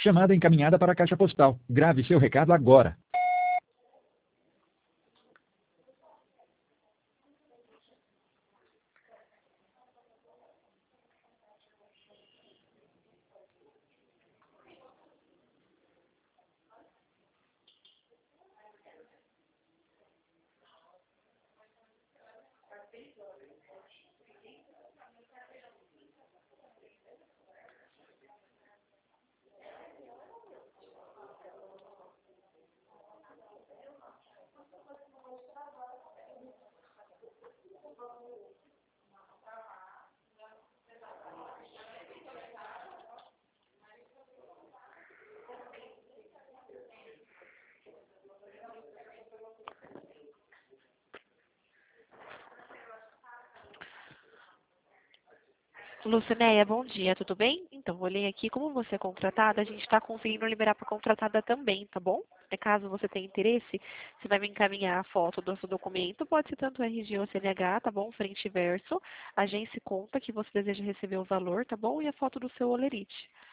Chamada encaminhada para a caixa postal. Grave seu recado agora. Lucinéia, bom dia, tudo bem? Então, olhei aqui, como você é contratada, a gente está conseguindo liberar para contratada também, tá bom? Caso você tenha interesse, você vai me encaminhar a foto do seu documento, pode ser tanto RG ou CNH, tá bom? Frente e verso, agência e conta que você deseja receber o valor, tá bom? E a foto do seu holerite.